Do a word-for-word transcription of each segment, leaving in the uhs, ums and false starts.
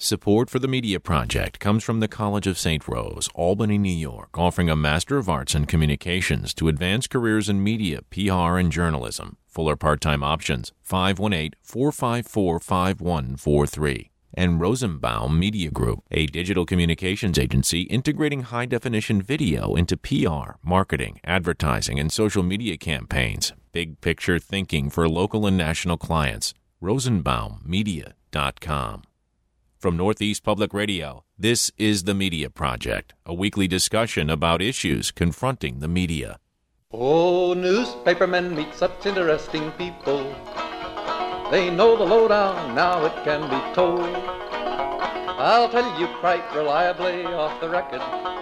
Support for the Media Project comes from the College of Saint Rose, Albany, New York, offering a Master of Arts in Communications to advance careers in media, P R, and journalism. Full or part-time options, five one eight, four five four, five one four three. And Rosenbaum Media Group, a digital communications agency integrating high-definition video into P R, marketing, advertising, and social media campaigns. Big picture thinking for local and national clients. rosenbaum media dot com. From Northeast Public Radio, this is The Media Project, a weekly discussion about issues confronting the media. Oh, newspapermen meet such interesting people. They know the lowdown, now it can be told. I'll tell you quite reliably off the record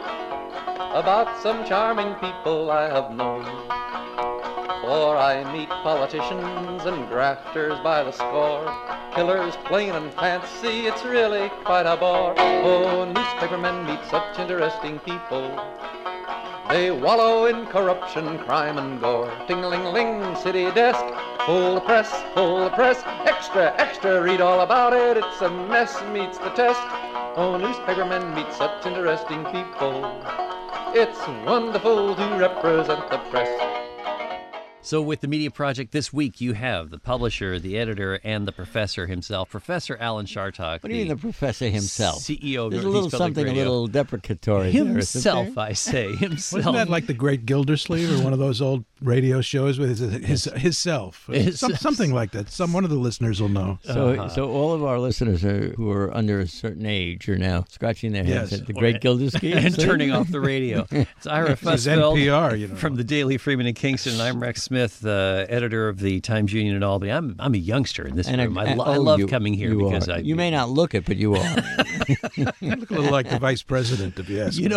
about some charming people I have known. For I meet politicians and grafters by the score, killers plain and fancy, it's really quite a bore. Oh, newspapermen meet such interesting people. They wallow in corruption, crime, and gore. Ting-a-ling-ling, city desk, full the press, full the press. Extra, extra, read all about it, it's a mess, meets the test. Oh, newspapermen meet such interesting people. It's wonderful to represent the press. So with the Media Project this week, you have the publisher, the editor, and the professor himself, Professor Alan Chartock. What do you mean the professor himself? C E O of There's a Northeast little Public something Radio. a little deprecatory Himself, there, I say, himself. Wasn't that like the Great Gildersleeve or one of those old radio shows with his his, his self? His- Some, something like that. Some one of the listeners will know. So, Uh-huh. so all of our listeners are, who are under a certain age are now scratching their heads Yes. at the Great Gildersleeve and turning off the radio. It's Ira This is Fussfeld N P R, you know. from the Daily Freeman in Kingston, and I'm Rex Smith, the editor of the Times Union in Albany. I'm I'm a youngster in this And a- room. I, and- lo- I oh, love you- coming here you because are. I You may not look it, but you are. You look a little like the vice president, if you ask You me.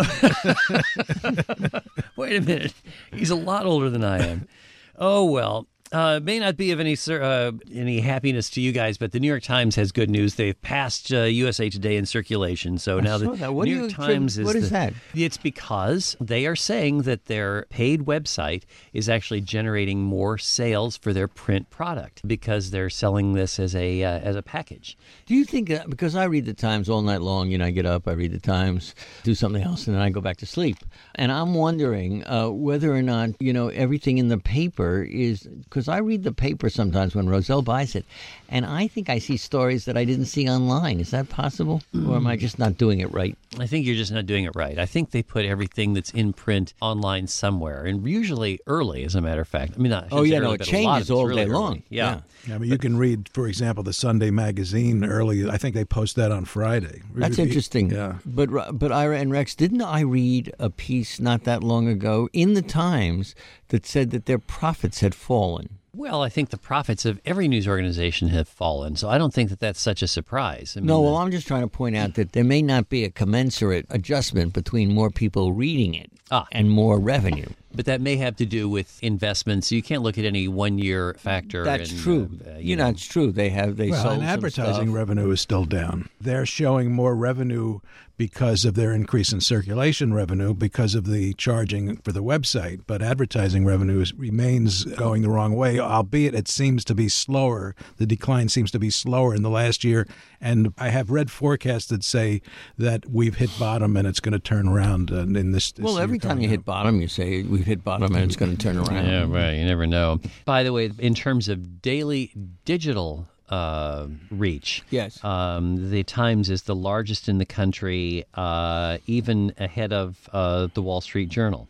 know, wait a minute. He's a lot older than I am. Oh, well. Uh, may not be of any cir- uh, any happiness to you guys, but the New York Times has good news. They've passed uh, U S A Today in circulation, so I now saw the that. What New do York you- Times is what is the- that? It's because they are saying that their paid website is actually generating more sales for their print product because they're selling this as a uh, as a package. Do you think that, because I read the Times all night long, you know, I get up, I read the Times, do something else, and then I go back to sleep. And I'm wondering uh, whether or not, you know, everything in the paper is, because I read the paper sometimes when Roselle buys it, and I think I see stories that I didn't see online. Is that possible? Or am I just not doing it right? I think you're just not doing it right. I think they put everything that's in print online somewhere, and usually early, as a matter of fact. I mean, not, I shouldn't Oh, say yeah, no, early, it but a lot changes of it's all really day early. long. Yeah. Yeah. Yeah, I mean, you can read, for example, the Sunday magazine early. I think they post that on Friday. That's interesting. Yeah. But but Ira and Rex, didn't I read a piece not that long ago in the Times that said that their profits had fallen? Well, I think the profits of every news organization have fallen, so I don't think that that's such a surprise. I mean, No, well, the- I'm just trying to point out that there may not be a commensurate adjustment between more people reading it Ah. and more revenue. but that may have to do with investments. You can't look at any one-year factor. That's and, true. Uh, uh, you know, it's true. They have they Well, sold and some advertising stuff. revenue is still down. They're showing more revenue because of their increase in circulation revenue because of the charging for the website. But advertising revenue is, remains going the wrong way, albeit it seems to be slower. The decline seems to be slower in the last year. And I have read forecasts that say that we've hit bottom and it's going to turn around uh, in this, this Well, year every time coming you up. hit bottom, you say we've hit bottom and it's going to turn around. Yeah, right. You never know. By the way, in terms of daily digital uh, reach, Yes. um, the Times is the largest in the country, uh, even ahead of uh, the Wall Street Journal.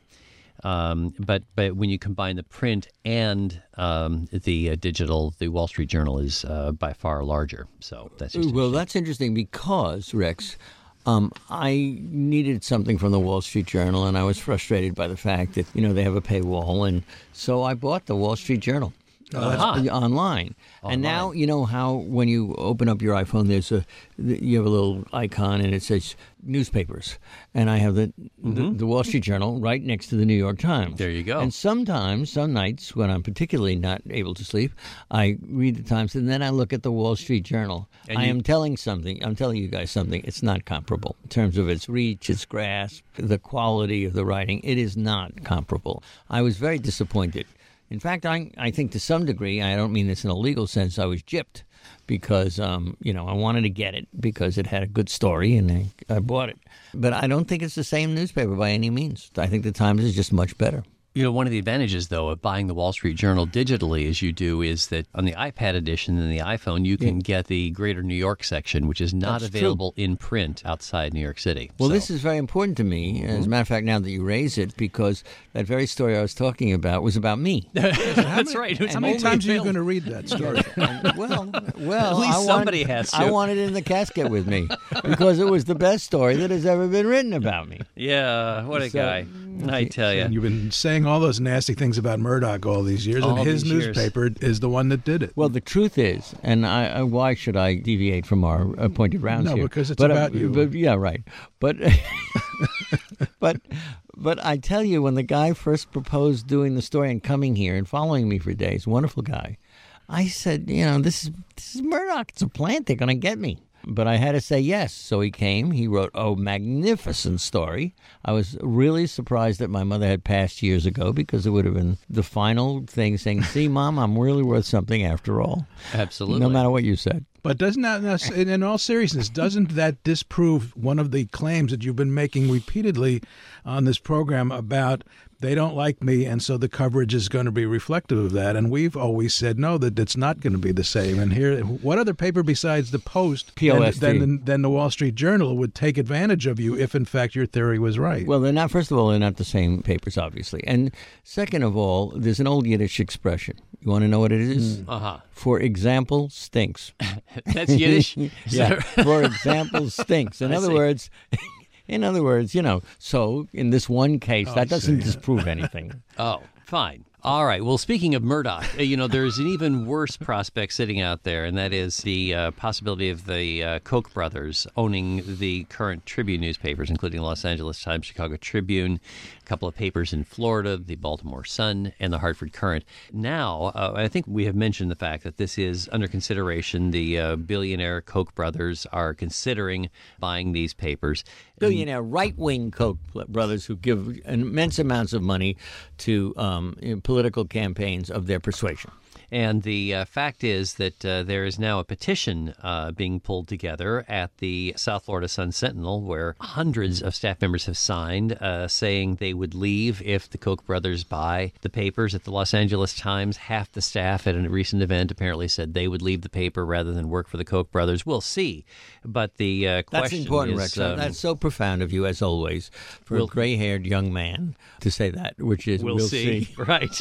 Um, but but when you combine the print and um, the uh, digital, the Wall Street Journal is uh, by far larger. So that's just Well, that's interesting because, Rex, um, I needed something from the Wall Street Journal, and I was frustrated by the fact that, you know, they have a paywall. And so I bought the Wall Street Journal. Uh-huh. Uh, online. And now, you know how when you open up your iPhone, there's a you have a little icon and it says newspapers. And I have the, the, the Wall Street Journal right next to the New York Times. There you go. And sometimes, some nights when I'm particularly not able to sleep, I read the Times and then I look at the Wall Street Journal. And I you- am telling something, I'm telling you guys something, it's not comparable in terms of its reach, its grasp, the quality of the writing. It is not comparable. I was very disappointed. In fact, I I think to some degree, I don't mean this in a legal sense, I was gypped because, um, you know, I wanted to get it because it had a good story, and I, I bought it. But I don't think it's the same newspaper by any means. I think the Times is just much better. You know, one of the advantages, though, of buying the Wall Street Journal digitally, as you do, is that on the iPad edition and the iPhone, you can yeah. get the Greater New York section, which is not That's available true. in print outside New York City. Well, so. this is very important to me, as a matter of fact, now that you raise it, because that very story I was talking about was about me. That's right. How many times are you going to read that story? well, well, at least I somebody wanted, has to. I wanted it in the casket with me because it was the best story that has ever been written about me. Yeah, what a So, guy. I tell you. And you've been saying all those nasty things about Murdoch all these years, All and his these years. newspaper is the one that did it. Well, the truth is, and I, I, why should I deviate from our appointed rounds No, here? because it's but, about uh, you. But, yeah, right. But, but, but I tell you, when the guy first proposed doing the story and coming here and following me for days, wonderful guy, I said, you know, this is this is Murdoch. It's a plant. They're going to get me. But I had to say yes. So he came. He wrote a magnificent story. I was really surprised that my mother had passed years ago, because it would have been the final thing saying, see, Mom, I'm really worth something after all. Absolutely. No matter what you said. But doesn't that, in all seriousness, doesn't that disprove one of the claims that you've been making repeatedly on this program about they don't like me, and so the coverage is going to be reflective of that? And we've always said, no, that it's not going to be the same. And here, what other paper besides the Post P O S T. than, than, than the Wall Street Journal would take advantage of you if, in fact, your theory was right? Well, they're not, first of all, they're not the same papers, obviously. And second of all, there's an old Yiddish expression. You want to know what it is? Mm. Uh-huh. For example, stinks. That's Yiddish? Yeah, for example, stinks. In I other see. words... In other words, you know, so in this one case, Oh, that doesn't see. disprove anything. Oh, fine. All right. Well, speaking of Murdoch, uh, you know, there's an even worse prospect sitting out there, and that is the uh, possibility of the uh, Koch brothers owning the current Tribune newspapers, including the Los Angeles Times, Chicago Tribune, a couple of papers in Florida, the Baltimore Sun, and the Hartford Courant. Now, uh, I think we have mentioned the fact that this is under consideration. The uh, billionaire Koch brothers are considering buying these papers. Billionaire right-wing Koch brothers who give immense amounts of money to um, political campaigns of their persuasion. And the uh, fact is that uh, there is now a petition uh, being pulled together at the South Florida Sun-Sentinel, where hundreds of staff members have signed, uh, saying they would leave if the Koch brothers buy the papers. At the Los Angeles Times, half the staff at a recent event apparently said they would leave the paper rather than work for the Koch brothers. We'll see. But the uh, question That's important, is... Rex. Um, That's so profound of you, as always, for we'll, a gray-haired young man to say that, which is we'll, we'll see. see. Right.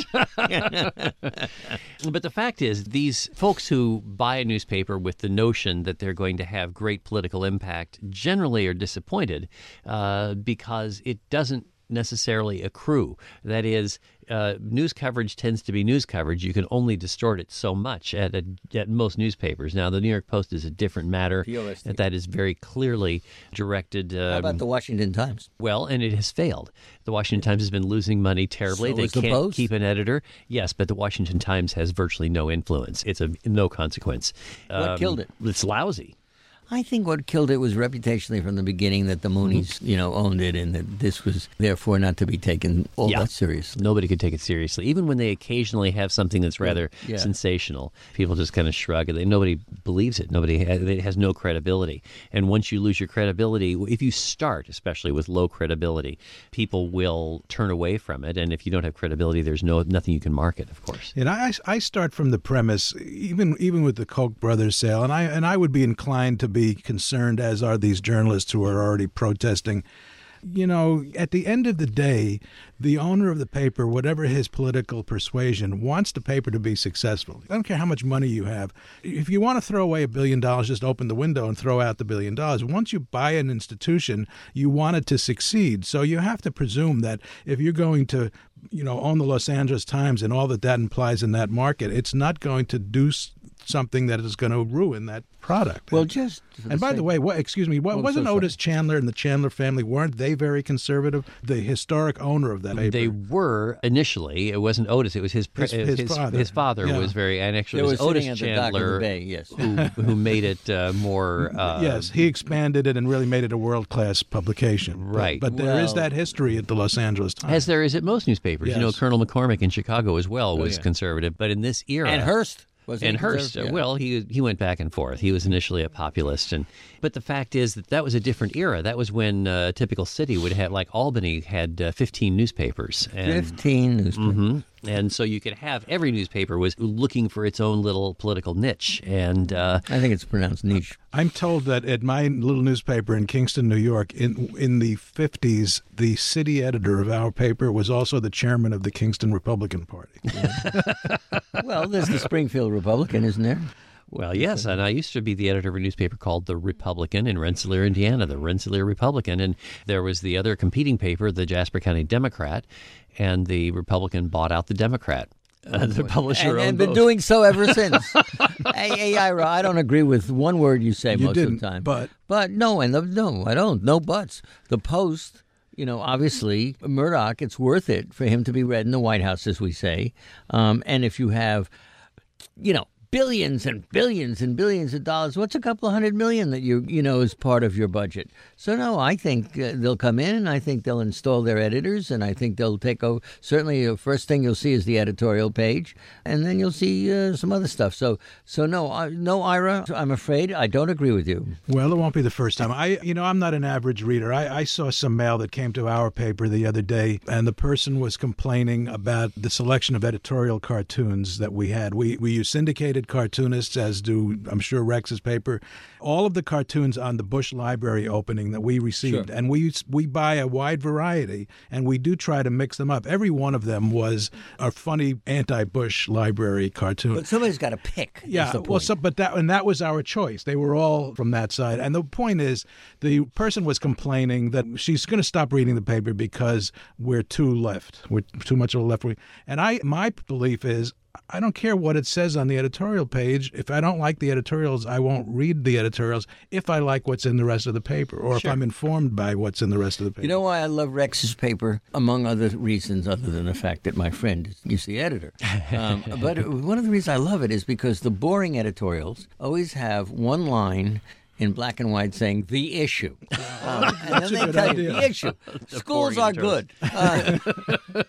But the fact is, these folks who buy a newspaper with the notion that they're going to have great political impact generally are disappointed uh, because it doesn't necessarily accrue. That is, uh, news coverage tends to be news coverage. You can only distort it so much at a, at most newspapers. Now, the New York Post is a different matter. P O S T. That is very clearly directed. Um, How about the Washington Times? Well, and it has failed. The Washington Times has been losing money terribly. So they is the can't Post. keep an editor. Yes, but the Washington Times has virtually no influence. It's of no consequence. What killed it? It's lousy. I think what killed it was reputationally from the beginning that the Moonies, you know, owned it, and that this was therefore not to be taken all Yeah. that seriously. Nobody could take it seriously. Even when they occasionally have something that's rather Yeah. sensational, people just kind of shrug. They, nobody believes it. Nobody has, it has no credibility. And once you lose your credibility, if you start, especially with low credibility, people will turn away from it. And if you don't have credibility, there's no nothing you can market, of course. And I, I start from the premise, even even with the Koch brothers sale, and I and I would be inclined to be concerned, as are these journalists who are already protesting. You know, at the end of the day, the owner of the paper, whatever his political persuasion, wants the paper to be successful. I don't care how much money you have. If you want to throw away a billion dollars, just open the window and throw out the billion dollars. Once you buy an institution, you want it to succeed. So you have to presume that if you're going to, you know, own the Los Angeles Times and all that that implies in that market, it's not going to do something that is going to ruin that product. Well, just and by the way, what excuse me, what, Oh, wasn't so sorry. Otis Chandler and the Chandler family, weren't they very conservative? The historic owner of that paper. They were initially. It wasn't Otis. It was his His- his his, father. his father Yeah. was very, and actually They it was were Otis sitting at the dock of the Chandler bay, yes. who who made it uh, more. Uh, yes, he expanded it and really made it a world-class publication. But- Right. But, there is Well- that history at the Los Angeles Times. As there is at most newspapers. You know, Yes. Colonel McCormick in Chicago as well was yeah. conservative. But in this era... And Hearst. Was he And Hearst, conservative? uh, Yeah. well, he he went back and forth. He was initially a populist, and but the fact is that that was a different era. That was when uh, a typical city would have, like Albany, had uh, fifteen newspapers. And, Fifteen newspapers. Mhm. And so you could have every newspaper was looking for its own little political niche, and uh, I think it's pronounced niche. I'm told that at my little newspaper in Kingston, New York, in in the fifties, the city editor of our paper was also the chairman of the Kingston Republican Party. Well, there's the Springfield Republican, isn't there? well, yes, and I used to be the editor of a newspaper called The Republican in Rensselaer, Indiana, the Rensselaer Republican, and there was the other competing paper, the Jasper County Democrat, and the Republican bought out the Democrat. Uh, the publisher and, owned and been both. doing so ever since. hey, hey, Ira, I don't agree with one word you say You most didn't, of the time. but- but no, and the, no, I don't. No buts. The Post, you know, obviously Murdoch. It's worth it for him to be read in the White House, as we say. Um, and if you have, you know, billions and billions and billions of dollars, what's a couple of hundred million that you you know is part of your budget? So no, I think uh, they'll come in, and I think they'll install their editors, and I think they'll take over. Certainly, the first thing you'll see is the editorial page, and then you'll see uh, some other stuff. So so no, I, no, Ira, I'm afraid I don't agree with you. Well, it won't be the first time. I, you know, I'm not an average reader. I, I saw some mail that came to our paper the other day, and the person was complaining about the selection of editorial cartoons that we had. We we use syndicated cartoonists, as do, I'm sure, Rex's paper. All of the cartoons on the Bush Library opening that we received, Sure. and we we buy a wide variety, and we do try to mix them up. Every one of them was a funny anti-Bush library cartoon. But somebody's got to pick. is Yeah, the well, point. so, but that and that was our choice. They were all from that side, and the point is, the person was complaining that she's going to stop reading the paper because we're too left, we're too much of a left wing. And I, my belief is, I don't care what it says on the editorial page. If I don't like the editorials, I won't read the editorials. If I like what's in the rest of the paper, or if I'm informed by what's in the rest of the paper. You know why I love Rex's paper, among other reasons, other than the fact that my friend is the editor. Um, but one of the reasons I love it is because the boring editorials always have one line in black and white saying the issue. Um, and That's then a they good tell idea. you the issue. Schools boring are editorials. good. Uh,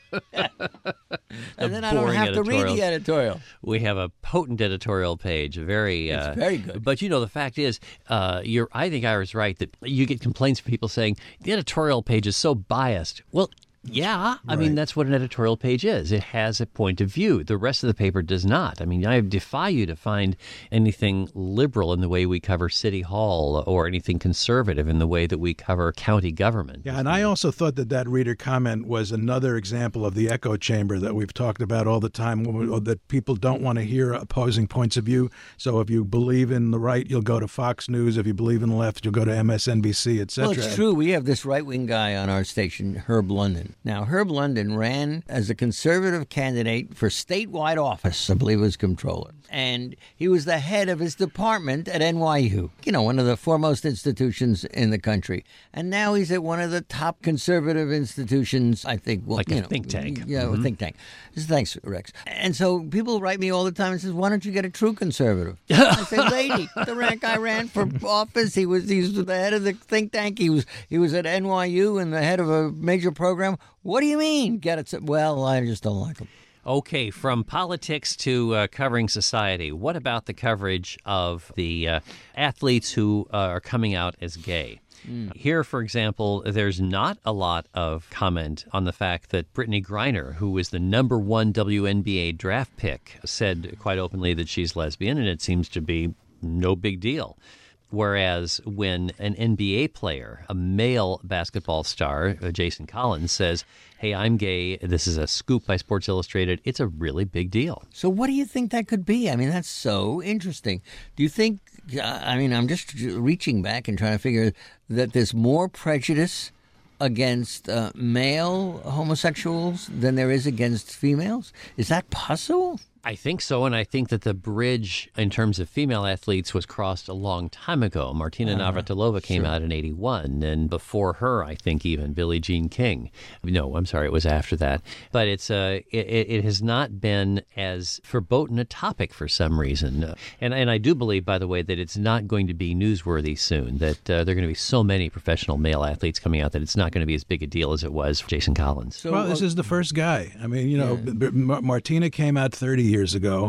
and then I don't boring have to read editorials. the editorial. We have a potent editorial page, very, uh, It's very good. But you know, the fact is, uh, you're. I think Ira's right that you get complaints from people saying the editorial page is so biased. Well, yeah, I mean Right. that's what an editorial page is. It has a point of view. The rest of the paper does not. I mean, I defy you to find anything liberal in the way we cover City Hall or anything conservative in the way that we cover county government. Yeah, and I also thought that that reader comment was another example of the echo chamber that we've talked about all the time, when we- that people don't want to hear opposing points of view. So if you believe in the right, you'll go to Fox News. If you believe in the left, you'll go to M S N B C, et cetera. Well, it's true. We have this right-wing guy on our station, Herb London. Now, Herb London ran as a conservative candidate for statewide office, I believe it was comptroller. And he was the head of his department at N Y U, you know, one of the foremost institutions in the country. And now he's at one of the top conservative institutions, I think. Well, Like a you know, think tank. Yeah, a think tank. Thanks, Rex. And so people write me all the time and says, why don't you get a true conservative? I say, lady, the rank guy ran for office. He was he's the head of the think tank. He was he was at N Y U and the head of a major program. What do you mean? Get it? Well, I just don't like him. Okay, from politics to uh, covering society, what about the coverage of the uh, athletes who uh, are coming out as gay? Mm. Here, for example, there's not a lot of comment on the fact that Brittany Griner, who was the number one W N B A draft pick, said quite openly that she's lesbian, and it seems to be no big deal. Whereas when an N B A player, a male basketball star, uh, Jason Collins, says, hey, I'm gay, this is a scoop by Sports Illustrated, it's a really big deal. So what do you think that could be? I mean, that's so interesting. Do you think, I mean, I'm just reaching back and trying to figure that there's more prejudice against uh, male homosexuals than there is against females? Is that possible? I think so, and I think that the bridge in terms of female athletes was crossed a long time ago. Martina uh, Navratilova came sure. out in eighty-one, and before her, I think even Billie Jean King. No, I'm sorry, it was after that. But it's uh, it, it has not been as verboten a topic for some reason. And and I do believe, by the way, that it's not going to be newsworthy soon, that uh, there are going to be so many professional male athletes coming out that it's not going to be as big a deal as it was for Jason Collins. So, well, this is the first guy. I mean, you know, yeah. Martina came out thirty years ago.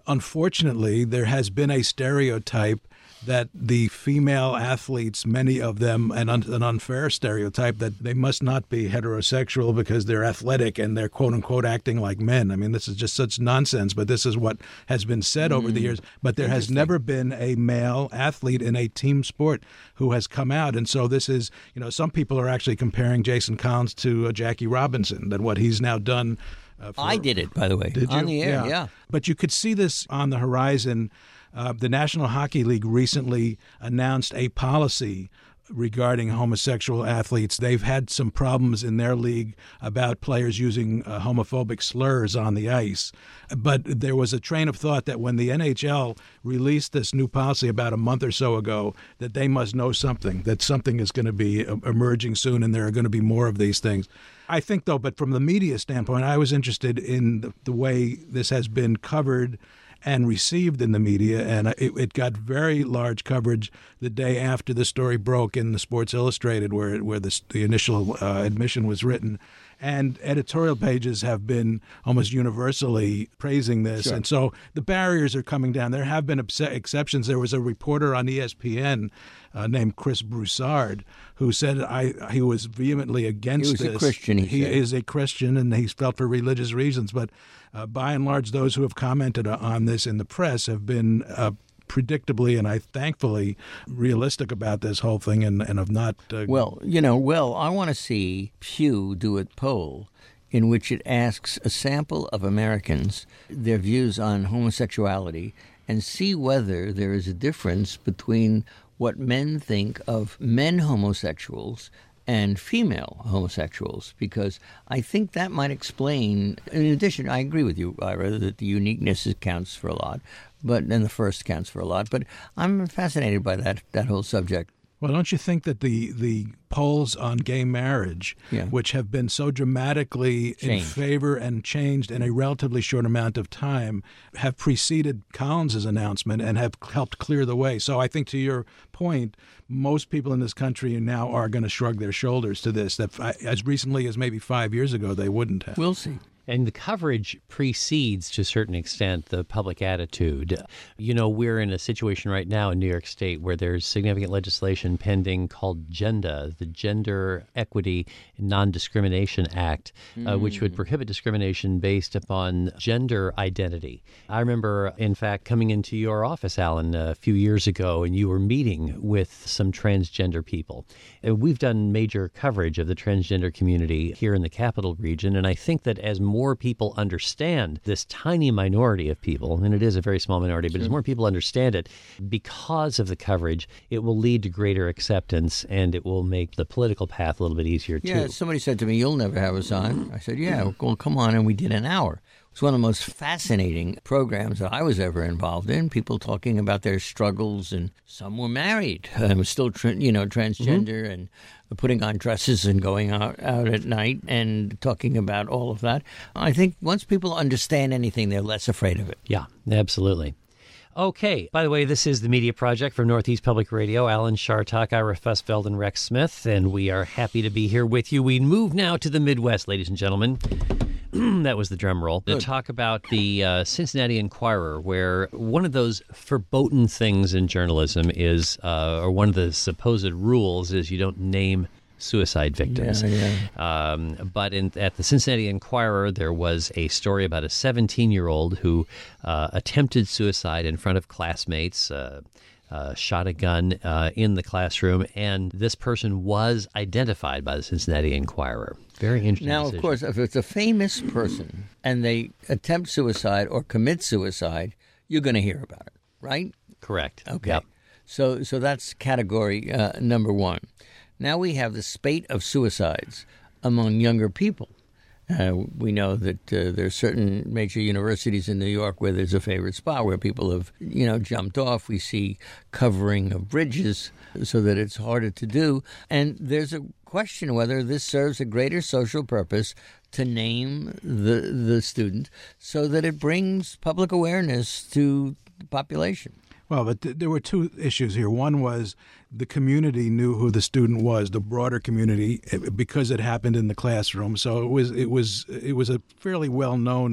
unfortunately, there has been a stereotype that the female athletes, many of them, and un- an unfair stereotype that they must not be heterosexual because they're athletic and they're quote unquote acting like men. I mean, this is just such nonsense, but this is what has been said mm. over the years. But there has never been a male athlete in a team sport who has come out. And so this is, you know, some people are actually comparing Jason Collins to uh, Jackie Robinson, that what he's now done. Uh, for, I did it, by the way, did on you? the air, yeah. yeah. But you could see this on the horizon. Uh, the National Hockey League recently announced a policy regarding homosexual athletes. They've had some problems in their league about players using uh, homophobic slurs on the ice. But there was a train of thought that when the N H L released this new policy about a month or so ago, that they must know something, that something is going to be emerging soon and there are going to be more of these things. I think, though, but from the media standpoint, I was interested in the, the way this has been covered and received in the media, and it, it got very large coverage the day after the story broke in the Sports Illustrated, where where the, the initial uh, admission was written. And editorial pages have been almost universally praising this. Sure. And so the barriers are coming down. There have been ex- exceptions. There was a reporter on E S P N uh, named Chris Broussard who said I he was vehemently against this. He was this. a Christian, he, he said. is a Christian, and he's felt for religious reasons. But uh, by and large, those who have commented on this in the press have been uh, predictably and I thankfully realistic about this whole thing and, and have not. Uh, well, you know, well, I want to see Pew do a poll in which it asks a sample of Americans their views on homosexuality and see whether there is a difference between what men think of men homosexuals and female homosexuals, because I think that might explain. In addition, I agree with you, Ira, that the uniqueness counts for a lot, but and the first counts for a lot. But I'm fascinated by that that whole subject. Well, don't you think that the, the polls on gay marriage, yeah. which have been so dramatically Changed. in favor and changed in a relatively short amount of time, have preceded Collins's announcement and have helped clear the way? So I think, to your point, most people in this country now are going to shrug their shoulders to this, that as recently as maybe five years ago they wouldn't have. We'll see. And the coverage precedes, to a certain extent, the public attitude. You know, we're in a situation right now in New York State where there's significant legislation pending called GENDA, the Gender Equity Non-Discrimination Act, mm. uh, which would prohibit discrimination based upon gender identity. I remember, in fact, coming into your office, Alan, a few years ago, and you were meeting with some transgender people. And we've done major coverage of the transgender community here in the Capital Region, and I think that as more people understand this tiny minority of people, and it is a very small minority, but sure. as more people understand it, because of the coverage, it will lead to greater acceptance, and it will make the political path a little bit easier, too. Yeah, somebody said to me, "You'll never have us on." I said, yeah, well, come on, and we did an hour. It was one of the most fascinating programs that I was ever involved in, people talking about their struggles, and some were married, um, still, tra- you know, transgender, mm-hmm. and putting on dresses and going out, out at night and talking about all of that. I think once people understand anything, they're less afraid of it. Yeah, absolutely. Okay. By the way, this is the Media Project from Northeast Public Radio. Alan Chartock, Ira Fussfeld, and Rex Smith, and we are happy to be here with you. We move now to the Midwest, ladies and gentlemen. That was the drum roll. Good. To talk about the uh, Cincinnati Enquirer, where one of those verboten things in journalism is, uh, or one of the supposed rules is you don't name suicide victims. Yeah, yeah. Um, but in, at the Cincinnati Enquirer, there was a story about a seventeen-year-old who uh, attempted suicide in front of classmates, uh, uh, shot a gun uh, in the classroom, and this person was identified by the Cincinnati Enquirer. Very interesting Now, decision. of course, if it's a famous person and they attempt suicide or commit suicide, you're going to hear about it, right? Correct. Okay. Yep. So, so that's category uh, number one. Now we have the spate of suicides among younger people. Uh, we know that uh, there are certain major universities in New York where there's a favorite spot where people have, you know, jumped off. We see covering of bridges so that it's harder to do. And there's a question whether this serves a greater social purpose to name the the student so that it brings public awareness to the population. Well, but th- there were two issues here. One was the community knew who the student was, the broader community, because it happened in the classroom. So it was it was it was a fairly well known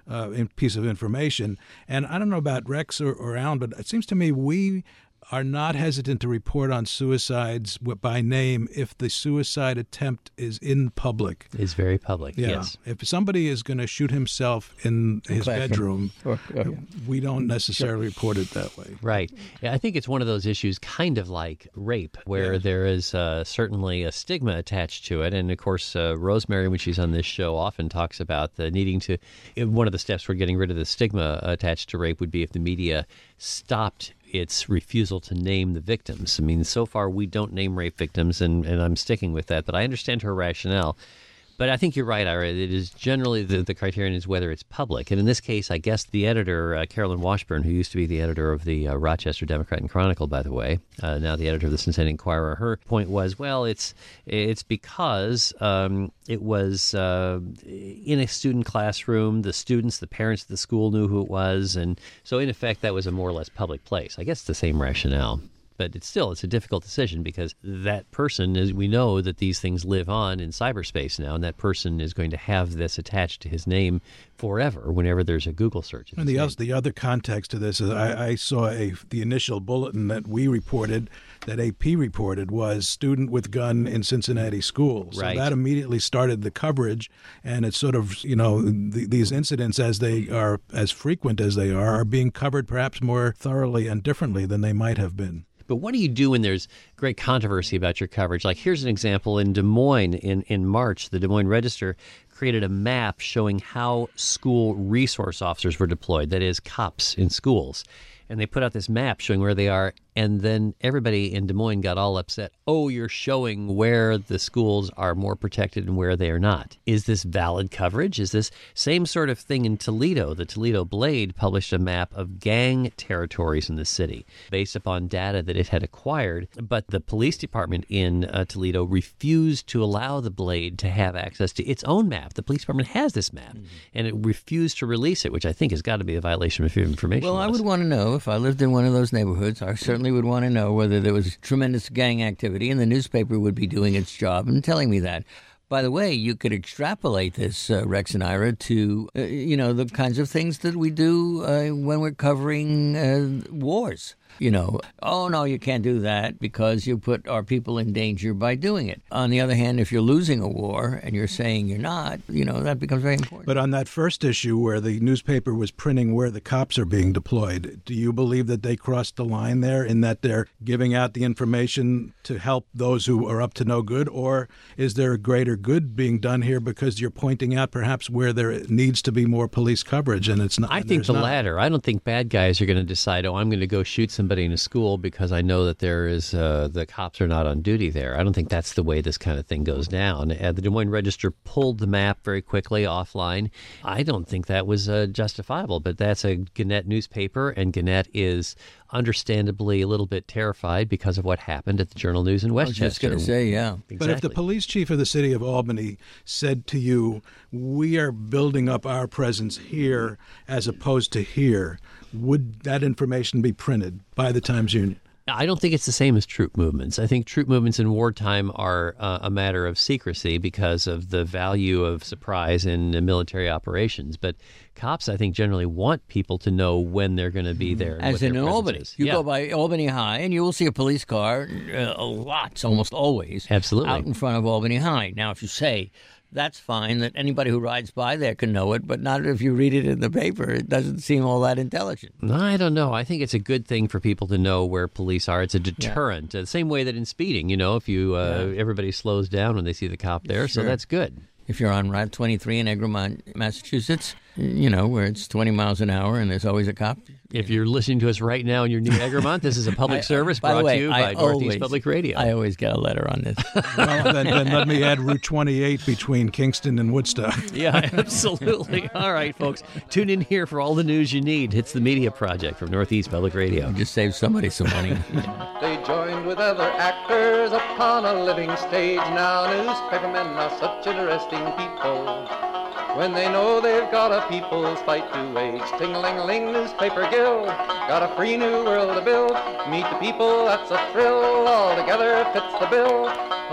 uh, in- piece of information. And I don't know about Rex or, or Alan, but it seems to me we are not hesitant to report on suicides by name if the suicide attempt is in public. It's very public, Yeah. yes. If somebody is going to shoot himself in his Classroom. bedroom, Or- or- we don't necessarily report it that way. Right. Yeah, I think it's one of those issues kind of like rape, where Yeah. there is uh, certainly a stigma attached to it. And of course, uh, Rosemary, when she's on this show, often talks about the needing to, one of the steps for getting rid of the stigma attached to rape would be if the media stopped its refusal to name the victims. I mean, so far we don't name rape victims, and, and I'm sticking with that. But I understand her rationale. But I think you're right, Ira. It is generally the, the criterion is whether it's public. And in this case, I guess the editor, uh, Carolyn Washburn, who used to be the editor of the uh, Rochester Democrat and Chronicle, by the way, uh, now the editor of the Cincinnati Enquirer, her point was, well, it's it's because um, it was uh, in a student classroom. The students, the parents of the school knew who it was. And so, in effect, that was a more or less public place. I guess it's the same rationale. But it's still, it's a difficult decision because that person, is we know that these things live on in cyberspace now, and that person is going to have this attached to his name forever whenever there's a Google search. And the other, the other context to this is I, I saw a the initial bulletin that we reported, that A P reported, was student with gun in Cincinnati school. So Right. that immediately started the coverage, and it's sort of, you know, the, these incidents, as they are, as frequent as they are, are being covered perhaps more thoroughly and differently than they might have been. But what do you do when there's great controversy about your coverage? Like, here's an example. In Des Moines, in, in March, the Des Moines Register created a map showing how school resource officers were deployed, that is, cops in schools. And they put out this map showing where they are, and then everybody in Des Moines got all upset. Oh, you're showing where the schools are more protected and where they are not. Is this valid coverage? Is this same sort of thing in Toledo? The Toledo Blade published a map of gang territories in the city based upon data that it had acquired, but the police department in uh, Toledo refused to allow the Blade to have access to its own map. The police department has this map, mm-hmm. and it refused to release it, which I think has got to be a violation of freedom of information Well, I laws. would want to know, if I lived in one of those neighborhoods, I certainly would want to know whether there was tremendous gang activity, and the newspaper would be doing its job and telling me that. By the way, you could extrapolate this, uh, Rex and Ira, to, uh, you know, the kinds of things that we do uh, when we're covering uh, wars. You know, oh, no, you can't do that because you put our people in danger by doing it. On the other hand, if you're losing a war and you're saying you're not, you know, that becomes very important. But on that first issue where the newspaper was printing where the cops are being deployed, do you believe that they crossed the line there in that they're giving out the information to help those who are up to no good? Or is there a greater good being done here because you're pointing out perhaps where there needs to be more police coverage and it's not? I and think there's the not? latter. I don't think bad guys are going to decide, oh, I'm going to go shoot somebody in a school because I know that there is uh, the cops are not on duty there. I don't think that's the way this kind of thing goes down. Uh, the Des Moines Register pulled the map very quickly offline. I don't think that was uh, justifiable, but that's a Gannett newspaper, and Gannett is understandably a little bit terrified because of what happened at the Journal News in I was Westchester. just going to say, yeah. Exactly. But if the police chief of the city of Albany said to you, we are building up our presence here as opposed to here, would that information be printed by the Times-Union? I don't think it's the same as troop movements. I think troop movements in wartime are uh, a matter of secrecy because of the value of surprise in uh, military operations. But cops, I think, generally want people to know when they're going to be there. and As what their in presence Albany. is. You Yeah. go by Albany High, and you will see a police car uh, a lot, almost always, Absolutely. out in front of Albany High. Now, if you say, that's fine, that anybody who rides by there can know it, but not if you read it in the paper. It doesn't seem all that intelligent. I don't know. I think it's a good thing for people to know where police are. It's a deterrent. Uh, The same way that in speeding, you know, if you uh, everybody slows down when they see the cop there, so Sure. that's good. If you're on Route twenty-three in Egremont, Massachusetts, you know, where it's twenty miles an hour and there's always a cop. If you're listening to us right now and you're near Egremont, this is a public I- service by the brought way, to you I by Northeast always- Public Radio. I always get a letter on this. Well, then, then let me add Route twenty-eight between Kingston and Woodstock. Yeah, absolutely. All right, folks. Tune in here for all the news you need. It's the Media Project from Northeast Public Radio. Just save somebody some money. They joined with other actors upon a living stage. Now newspapermen are such interesting people. When they know they've got a people's fight to wage, ting-a-ling-a-ling, newspaper guild, got a free new world to build. Meet the people, that's a thrill, all together fits the bill.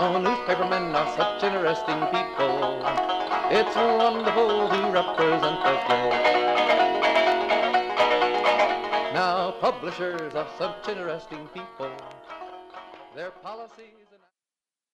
Oh, newspapermen are such interesting people. It's wonderful to represent the day. Now, publishers are such interesting people. Their policies